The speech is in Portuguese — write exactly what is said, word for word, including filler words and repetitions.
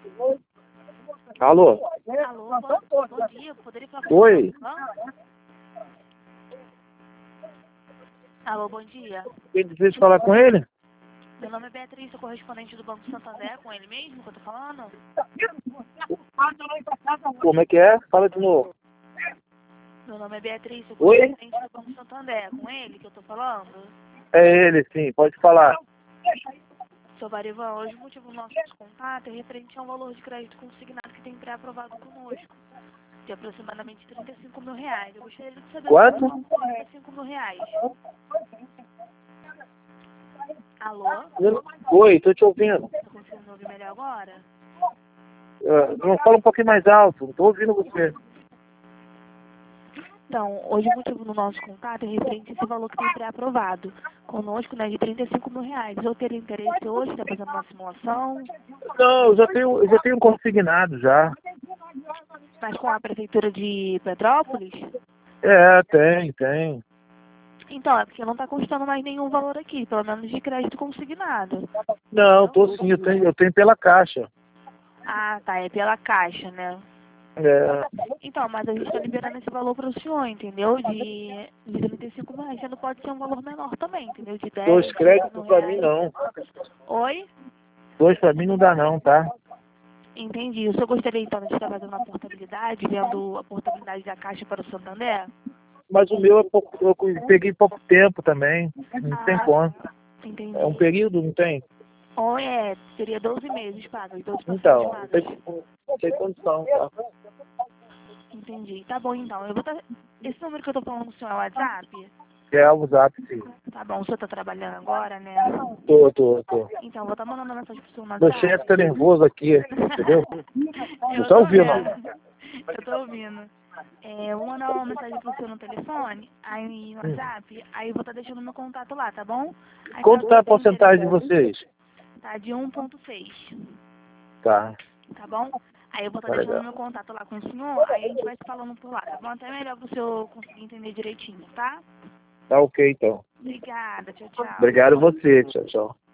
Alô? Alô, bom, bom dia, poderia falar com Oi? o Alô, bom dia. Quem deseja falar com ele? Meu nome é Beatriz, sou correspondente do Banco Santander, com ele mesmo que eu tô falando? Como é que é? Fala de novo. Meu nome é Beatriz, sou Oi? correspondente do Banco Santander, com ele que eu tô falando? É ele, sim, pode falar. Sou Varivan, hoje o motivo do nosso contato é referente a um valor de crédito consignado que tem pré-aprovado conosco, de aproximadamente trinta e cinco mil reais. Eu gostaria de saber Quanto? se trinta e cinco mil reais. Alô? Oi, tô te ouvindo. Tá conseguindo me ouvir melhor agora? Uh, não fala um pouquinho mais alto, não tô ouvindo você. Então, hoje o motivo do nosso contato é referente a esse valor que tem pré-aprovado conosco, né, de trinta e cinco mil reais. Eu teria interesse hoje, está fazendo uma simulação, Não, eu já tenho, eu já tenho consignado já. mas com a Prefeitura de Petrópolis? É, tem, tem. Então, é porque não está custando mais nenhum valor aqui, pelo menos de crédito consignado. Não, tô sim, eu tenho, eu tenho pela caixa. Ah, tá, é pela Caixa, né? É, Então, mas a gente está liberando esse valor para o senhor, entendeu? De, de trinta e cinco mil reais, sendo pode ser um valor menor também, entendeu? De dez, dois quinze mil créditos pra mim reais. não. Oi? Dois pra mim não dá não, tá? Entendi. O senhor gostaria então de estar fazendo uma portabilidade, vendo a portabilidade da Caixa para o Santander? Mas o meu é pouco, eu peguei pouco tempo também. Não tem Ah, como. tá. Entendi. É um período, não tem? Ou é, seria doze meses pagos, doze parcelas Então, não pagas. tem, não tem condição, tá? Entendi. Tá bom então. Eu vou tá... Esse número que eu tô falando com o senhor é o WhatsApp? É o zap, sim. Tá bom, o senhor tá trabalhando agora, né? Tô, tô, tô. Então, eu vou estar mandando mensagem pro senhor no Meu WhatsApp. chefe tá nervoso aqui, entendeu? Não Eu tá tô ouvindo, ó. vendo. Eu tô ouvindo. É, eu vou mandar uma mensagem pro senhor no telefone, aí no Hum. WhatsApp, aí eu vou estar deixando meu contato lá, tá bom? Aí, Quanto caso tá a você tenha porcentagem de interesse, vocês? tá de um ponto seis, Tá, tá bom? Aí eu vou estar tá deixando legal. meu contato lá com o senhor, aí a gente vai se falando por lá, tá bom? Até melhor pro senhor conseguir entender direitinho, tá? Tá ok, então. Obrigada, tchau, tchau. Obrigado a você. Tchau, tchau.